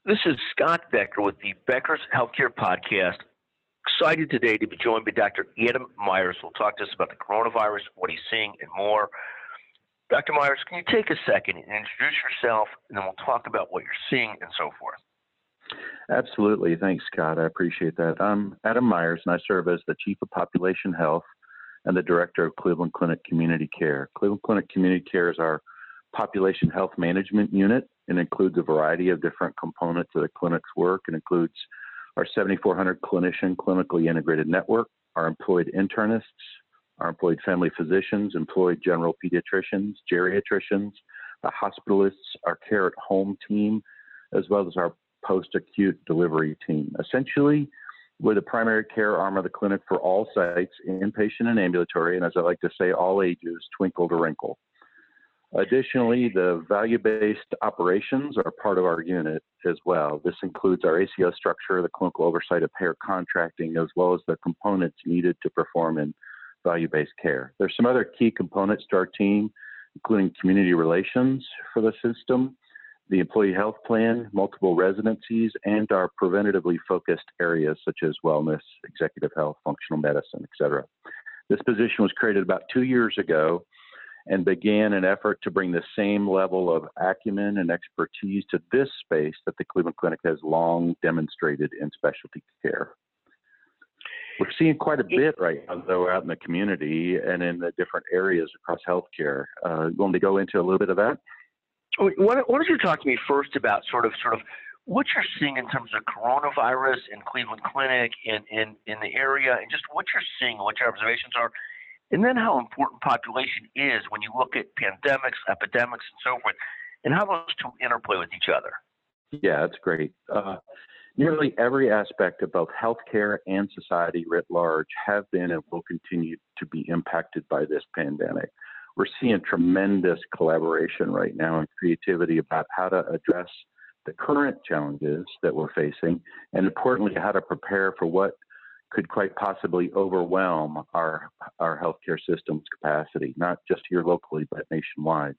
This is Scott Becker with the Becker's Healthcare Podcast. Excited today to be joined by Dr. Adam Myers, who will talk to us about the coronavirus, what he's seeing, and more. Dr. Myers, can you take a second and introduce yourself, and then we'll talk about what you're seeing and so forth. Absolutely. Thanks, Scott. I appreciate that. I'm Adam Myers, and I serve as the Chief of Population Health and the Director of Cleveland Clinic Community Care. Cleveland Clinic Community Care is our population health management unit and includes a variety of different components of the clinic's work. It includes our 7,400 clinician clinically integrated network, our employed internists, our employed family physicians, employed general pediatricians, geriatricians, hospitalists, our care at home team, as well as our post-acute delivery team. Essentially, we're the primary care arm of the clinic for all sites, inpatient and ambulatory, and as I like to say, all ages, twinkle to wrinkle. Additionally, the value-based operations are part of our unit as well. This includes our ACO structure, the clinical oversight of payer contracting, as well as the components needed to perform in value-based care. There's some other key components to our team, including community relations for the system, the employee health plan, multiple residencies, and our preventatively focused areas such as wellness, executive health, functional medicine, et cetera. This position was created about 2 years ago and began an effort to bring the same level of acumen and expertise to this space that the Cleveland Clinic has long demonstrated in specialty care. We're seeing quite a bit right now, though, out in the community and in the different areas across healthcare. You want me to go into a little bit of that? Why don't you talk to me first about sort of what you're seeing in terms of coronavirus in Cleveland Clinic and in the area, and just what you're seeing, what your observations are, and then how important population is when you look at pandemics, epidemics, and so forth, and how those two interplay with each other. Yeah, that's great. Nearly every aspect of both healthcare and society writ large have been and will continue to be impacted by this pandemic. We're seeing tremendous collaboration right now and creativity about how to address the current challenges that we're facing, and importantly, how to prepare for what could quite possibly overwhelm our healthcare system's capacity, not just here locally, but nationwide.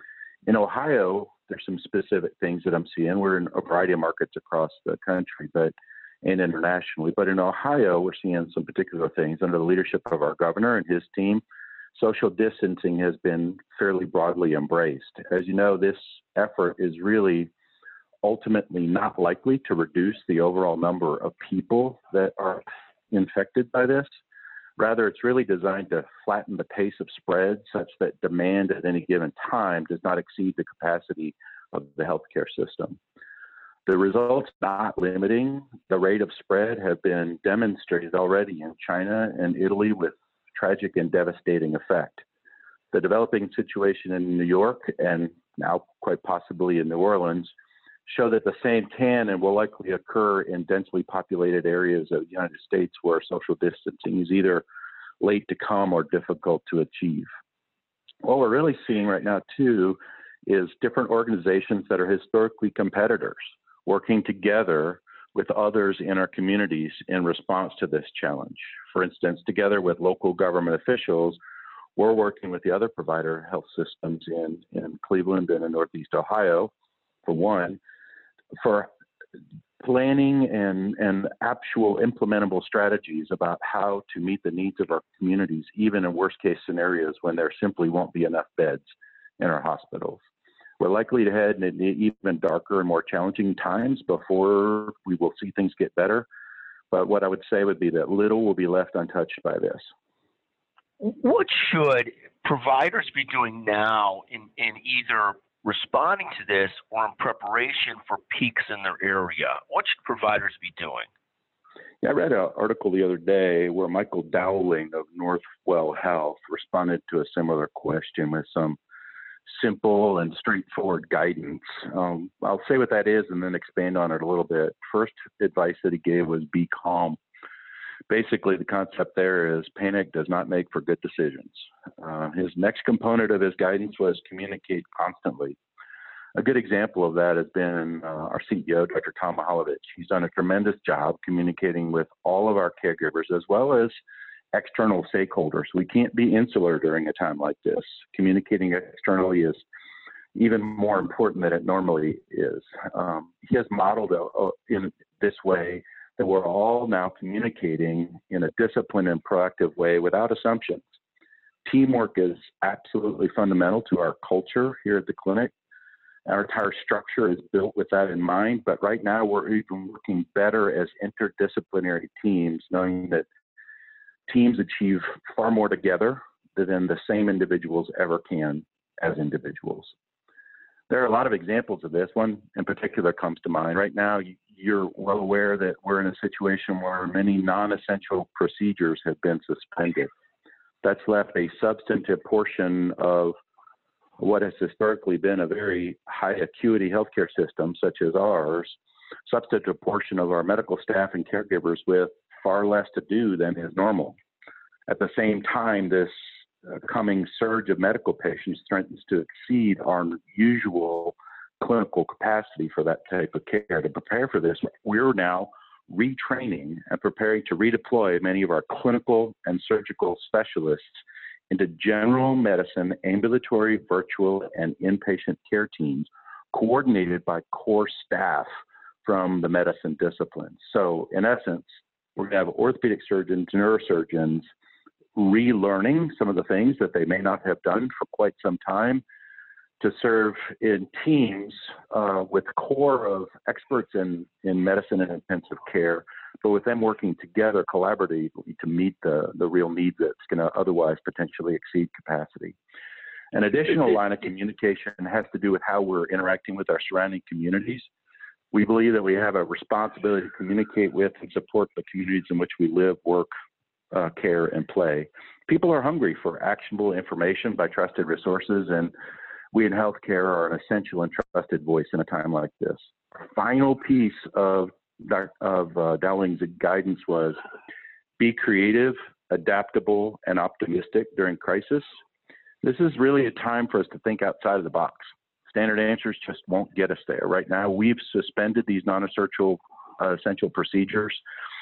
In Ohio, there's some specific things that I'm seeing. We're in a variety of markets across the country, and internationally. But in Ohio, we're seeing some particular things under the leadership of our governor and his team. Social distancing has been fairly broadly embraced. As you know, this effort is really ultimately not likely to reduce the overall number of people that are infected by this. Rather, it's really designed to flatten the pace of spread such that demand at any given time does not exceed the capacity of the healthcare system. The results not limiting the rate of spread have been demonstrated already in China and Italy with tragic and devastating effect. The developing situation in New York and now quite possibly in New Orleans show that the same can and will likely occur in densely populated areas of the United States where social distancing is either late to come or difficult to achieve. What we're really seeing right now, too, is different organizations that are historically competitors working together with others in our communities in response to this challenge. For instance, together with local government officials, we're working with the other provider health systems in Cleveland and in Northeast Ohio, for one, for planning and actual implementable strategies about how to meet the needs of our communities, even in worst case scenarios when there simply won't be enough beds in our hospitals. We're likely to head into even darker and more challenging times before we will see things get better. But what I would say would be that little will be left untouched by this. What should providers be doing now in either responding to this or in preparation for peaks in their area? What should providers be doing? Yeah, I read an article the other day where Michael Dowling of Northwell Health responded to a similar question with some simple and straightforward guidance. I'll say what that is and then expand on it a little bit. First advice that he gave was be calm. Basically, the concept there is panic does not make for good decisions. His next component of his guidance was communicate constantly. A good example of that has been our CEO, Dr. Tom Mihaljevic. He's done a tremendous job communicating with all of our caregivers as well as external stakeholders. We can't be insular during a time like this. Communicating externally is even more important than it normally is. He has modeled in this way that we're all now communicating in a disciplined and proactive way without assumptions. Teamwork is absolutely fundamental to our culture here at the clinic. Our entire structure is built with that in mind, but right now we're even working better as interdisciplinary teams, knowing that teams achieve far more together than the same individuals ever can as individuals. There are a lot of examples of this. One in particular comes to mind. Right now, you're well aware that we're in a situation where many non-essential procedures have been suspended. That's left a substantive portion of what has historically been a very high acuity healthcare system, such as ours, substantive portion of our medical staff and caregivers with far less to do than is normal. At the same time, this coming surge of medical patients threatens to exceed our usual clinical capacity for that type of care. To prepare for this, we're now retraining and preparing to redeploy many of our clinical and surgical specialists into general medicine, ambulatory, virtual, and inpatient care teams coordinated by core staff from the medicine disciplines. So in essence, we're going to have orthopedic surgeons, neurosurgeons relearning some of the things that they may not have done for quite some time to serve in teams with a core of experts in medicine and intensive care, but with them working together collaboratively to meet the real need that's going to otherwise potentially exceed capacity. An additional line of communication has to do with how we're interacting with our surrounding communities. We believe that we have a responsibility to communicate with and support the communities in which we live, work, care, and play. People are hungry for actionable information by trusted resources, and we in healthcare are an essential and trusted voice in a time like this. Our final piece of Dowling's guidance was be creative, adaptable, and optimistic during crisis. This is really a time for us to think outside of the box. Standard answers just won't get us there. Right now, we've suspended these non-essential procedures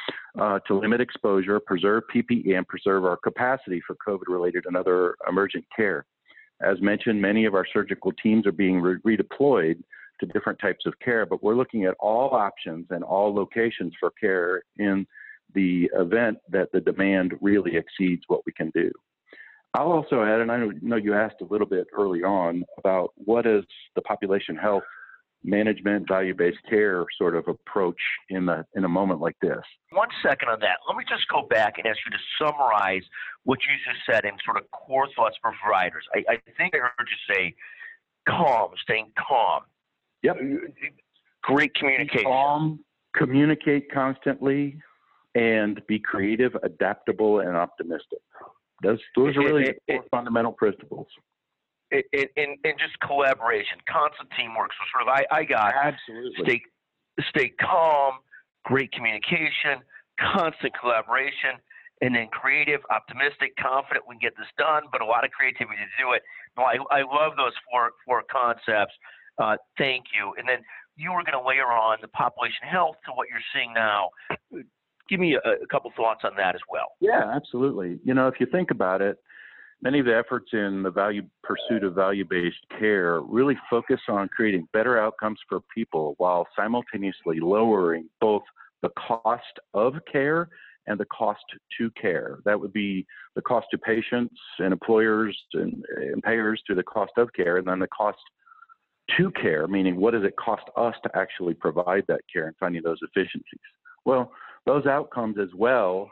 to limit exposure, preserve PPE, and preserve our capacity for COVID-related and other emergent care. As mentioned, many of our surgical teams are being redeployed to different types of care, but we're looking at all options and all locations for care in the event that the demand really exceeds what we can do. I'll also add, and I know you asked a little bit early on about what is the population health management, value-based care sort of approach in a moment like this. 1 second on that. Let me just go back and ask you to summarize what you just said in sort of core thoughts for providers. I think I heard you say calm, staying calm. Yep. Great communication. Calm, communicate constantly, and be creative, adaptable, and optimistic. Those are really the four fundamental principles. And just collaboration, constant teamwork. So sort of I got absolutely stay calm, great communication, constant collaboration, and then creative, optimistic, confident we can get this done, but a lot of creativity to do it. No, I love those four concepts. Thank you. And then you were going to layer on the population health to what you're seeing now. Give me a couple thoughts on that as well. Yeah, absolutely. You know, if you think about it, many of the efforts in the pursuit of value-based care really focus on creating better outcomes for people while simultaneously lowering both the cost of care and the cost to care. That would be the cost to patients and employers and payers to the cost of care, and then the cost to care, meaning what does it cost us to actually provide that care and finding those efficiencies. Well, those outcomes as well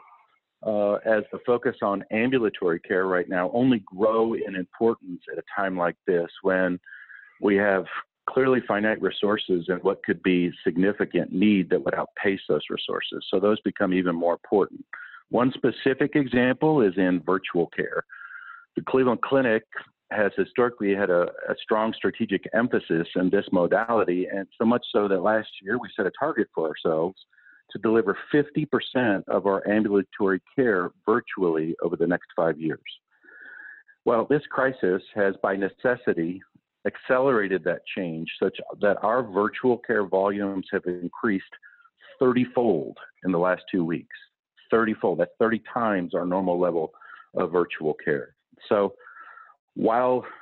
as the focus on ambulatory care right now only grow in importance at a time like this when we have clearly finite resources and what could be significant need that would outpace those resources. So those become even more important. One specific example is in virtual care. The Cleveland Clinic has historically had a strong strategic emphasis in this modality, and so much so that last year we set a target for ourselves to deliver 50% of our ambulatory care virtually over the next 5 years. Well, this crisis has by necessity accelerated that change such that our virtual care volumes have increased 30-fold in the last 2 weeks. 30-fold, that's 30 times our normal level of virtual care. So while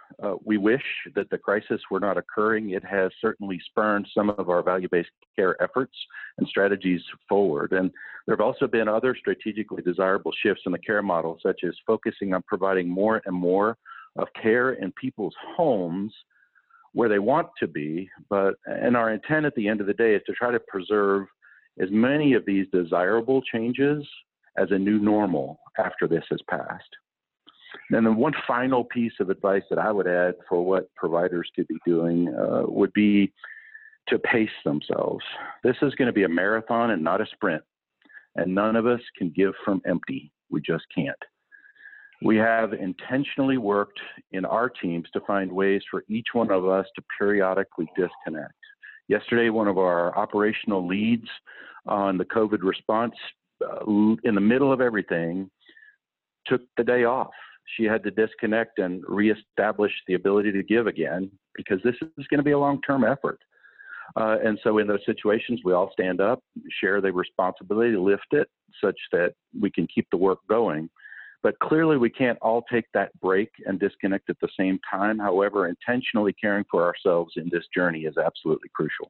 We wish that the crisis were not occurring. It has certainly spurned some of our value-based care efforts and strategies forward. And there have also been other strategically desirable shifts in the care model, such as focusing on providing more and more of care in people's homes where they want to be. And our intent at the end of the day is to try to preserve as many of these desirable changes as a new normal after this has passed. And then one final piece of advice that I would add for what providers could be doing would be to pace themselves. This is going to be a marathon and not a sprint, and none of us can give from empty. We just can't. We have intentionally worked in our teams to find ways for each one of us to periodically disconnect. Yesterday, one of our operational leads on the COVID response, in the middle of everything, took the day off. She had to disconnect and reestablish the ability to give again, because this is going to be a long-term effort. And so in those situations, we all stand up, share the responsibility to lift it such that we can keep the work going. But clearly, we can't all take that break and disconnect at the same time. However, intentionally caring for ourselves in this journey is absolutely crucial.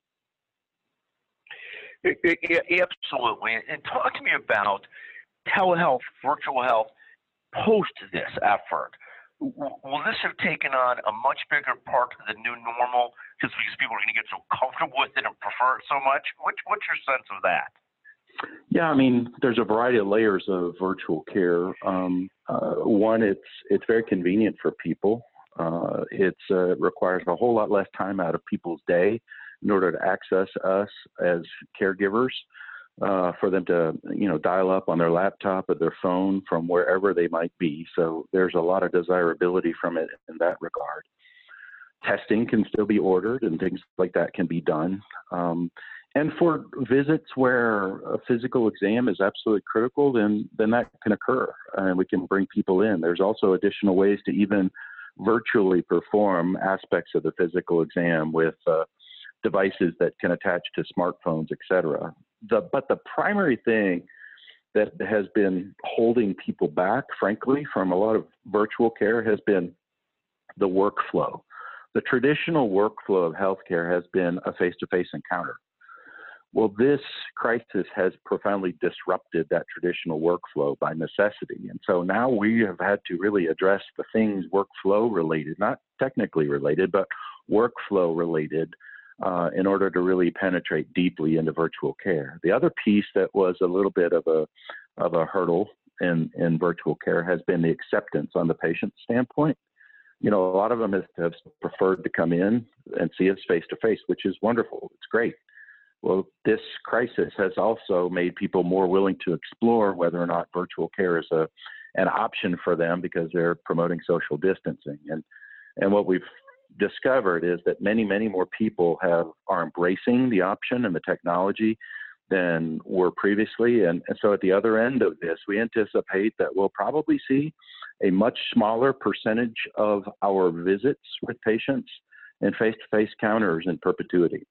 Absolutely. And talk to me about telehealth, virtual health, post this effort. Will this have taken on a much bigger part of the new normal just because people are going to get so comfortable with it and prefer it so much? What's your sense of that? Yeah, I mean, there's a variety of layers of virtual care. One, it's very convenient for people. It requires a whole lot less time out of people's day in order to access us as caregivers, for them to, dial up on their laptop or their phone from wherever they might be. So there's a lot of desirability from it in that regard. Testing can still be ordered and things like that can be done. And for visits where a physical exam is absolutely critical, then that can occur, and we can bring people in. There's also additional ways to even virtually perform aspects of the physical exam with devices that can attach to smartphones, et cetera. But the primary thing that has been holding people back, frankly, from a lot of virtual care has been the workflow. The traditional workflow of healthcare has been a face-to-face encounter. Well, this crisis has profoundly disrupted that traditional workflow by necessity. And so now we have had to really address the things workflow related, not technically related, but workflow related, in order to really penetrate deeply into virtual care. The other piece that was a little bit of a hurdle in virtual care has been the acceptance on the patient standpoint. A lot of them have preferred to come in and see us face to face, which is wonderful. It's great. Well, this crisis has also made people more willing to explore whether or not virtual care is an option for them because they're promoting social distancing. And what we've discovered is that many, many more people are embracing the option and the technology than were previously. And so at the other end of this, we anticipate that we'll probably see a much smaller percentage of our visits with patients in face-to-face counters in perpetuity.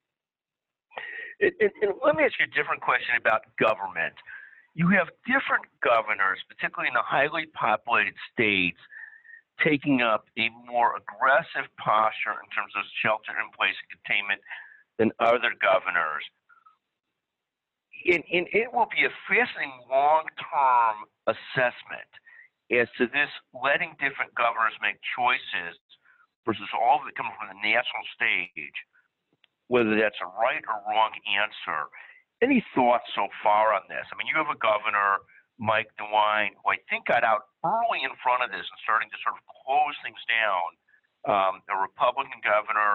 And let me ask you a different question about government. You have different governors, particularly in the highly populated states, taking up a more aggressive posture in terms of shelter-in-place containment than other governors. And it will be a fascinating long-term assessment as to this letting different governors make choices versus all of it coming from the national stage, whether that's a right or wrong answer. Any thoughts so far on this? I mean, you have a governor, Mike DeWine, who I think got out early in front of this and starting to sort of close things down. A Republican governor,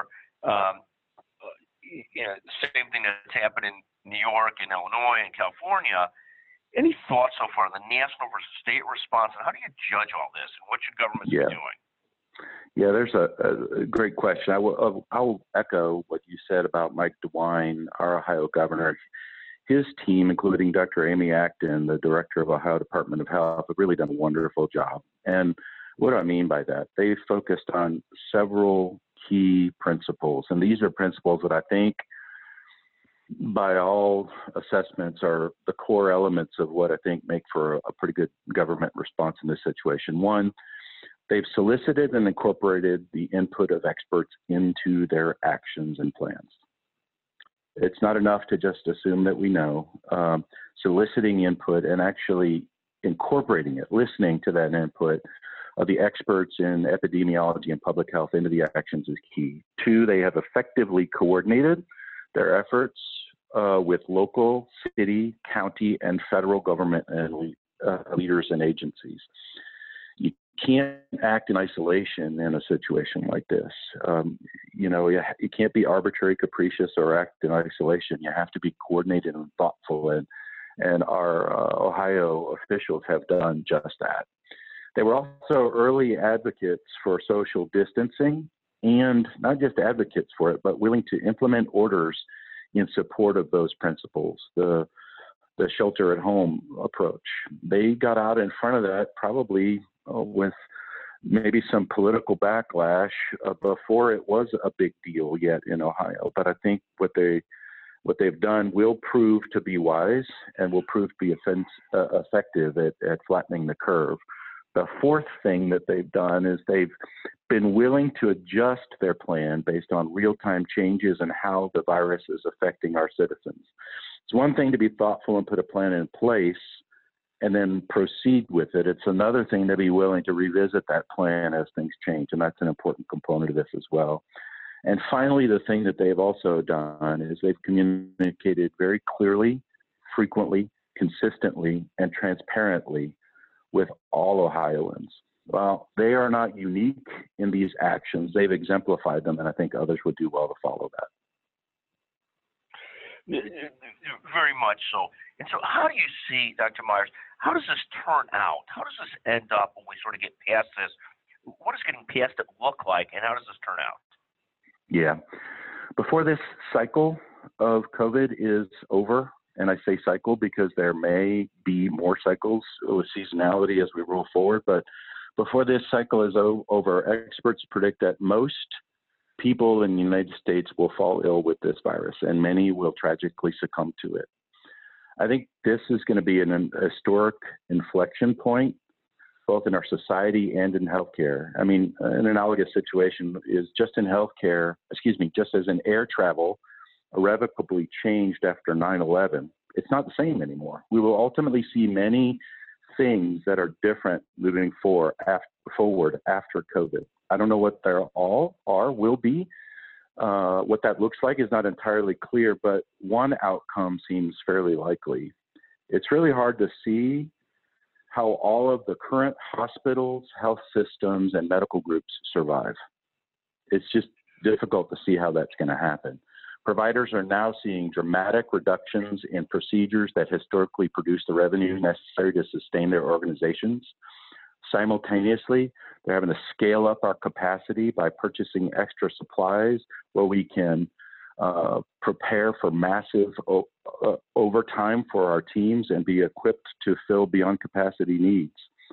same thing that's happened in New York and Illinois and California. Any thoughts so far on the national versus state response, and how do you judge all this, and what should governments be doing? Yeah, there's a great question. I'll echo what you said about Mike DeWine, our Ohio governor. His team, including Dr. Amy Acton, the director of Ohio Department of Health, have really done a wonderful job. And what do I mean by that? They focused on several key principles. And these are principles that I think, by all assessments, are the core elements of what I think make for a pretty good government response in this situation. One, They've solicited and incorporated the input of experts into their actions and plans. It's not enough to just assume that we know. Soliciting input and actually incorporating it, listening to that input of the experts in epidemiology and public health into the actions is key. Two, they have effectively coordinated their efforts with local, city, county, and federal government and leaders and agencies. You can't act in isolation in a situation like this. You can't be arbitrary, capricious, or act in isolation. You have to be coordinated and thoughtful, and our Ohio officials have done just that. They were also early advocates for social distancing, and not just advocates for it, but willing to implement orders in support of those principles, the shelter at home approach. They got out in front of that probably with maybe some political backlash before it was a big deal yet in Ohio. But I think what they've done will prove to be wise and will prove to be effective at flattening the curve. The fourth thing that they've done is they've been willing to adjust their plan based on real-time changes in how the virus is affecting our citizens. It's one thing to be thoughtful and put a plan in place and then proceed with it. It's another thing to be willing to revisit that plan as things change, and that's an important component of this as well. And finally, the thing that they've also done is they've communicated very clearly, frequently, consistently, and transparently with all Ohioans. Well, they are not unique in these actions. They've exemplified them, and I think others would do well to follow that. Very much so. And so how do you see, Dr. Myers, how does this turn out? How does this end up when we sort of get past this? What does getting past it look like, and how does this turn out? Yeah. Before this cycle of COVID is over, and I say cycle because there may be more cycles with seasonality as we roll forward, but before this cycle is over, experts predict that most people in the United States will fall ill with this virus, and many will tragically succumb to it. I think this is going to be an historic inflection point, both in our society and in healthcare. I mean, an analogous situation is just in healthcare, just as in air travel, irrevocably changed after 9/11. It's not the same anymore. We will ultimately see many things that are different moving forward after COVID. I don't know what they all will be. What that looks like is not entirely clear, but one outcome seems fairly likely. It's really hard to see how all of the current hospitals, health systems, and medical groups survive. It's just difficult to see how that's going to happen. Providers are now seeing dramatic reductions in procedures that historically produce the revenue necessary to sustain their organizations. Simultaneously, they're having to scale up our capacity by purchasing extra supplies where we can prepare for massive overtime for our teams and be equipped to fill beyond capacity needs,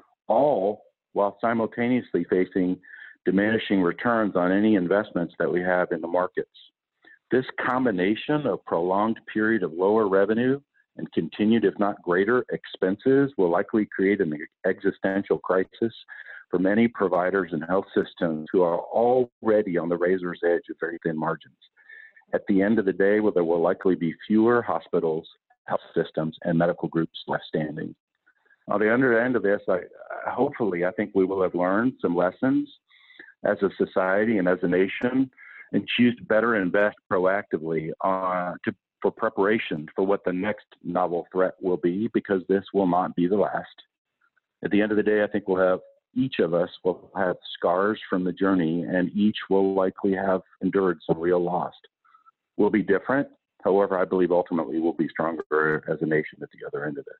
all while simultaneously facing diminishing returns on any investments that we have in the markets. This combination of prolonged period of lower revenue and continued, if not greater, expenses will likely create an existential crisis for many providers and health systems who are already on the razor's edge of very thin margins. At the end of the day, there will likely be fewer hospitals, health systems, and medical groups left standing. On the other end of this, hopefully, I think we will have learned some lessons as a society and as a nation and choose to better invest proactively for preparation for what the next novel threat will be, because this will not be the last. At the end of the day, I think each of us will have scars from the journey, and each will likely have endured some real loss. We'll be different. However, I believe ultimately we'll be stronger as a nation at the other end of this.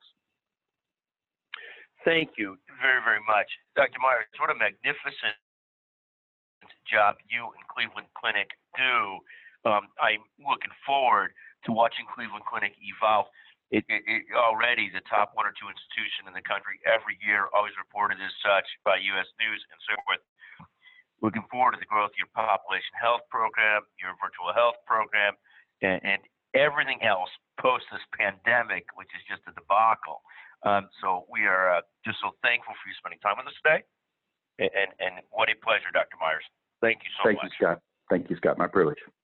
Thank you very, very much. Dr. Myers, what a magnificent job you and Cleveland Clinic do. I'm looking forward to watching Cleveland Clinic evolve. It already the top one or two institution in the country every year, always reported as such by U.S. News and so forth. Looking forward to the growth of your population health program, your virtual health program, and everything else post this pandemic, which is just a debacle. So we are just so thankful for you spending time with us today. And what a pleasure, Dr. Myers. Thank you so Thank much. you, Scott. Thank you, Scott. My privilege.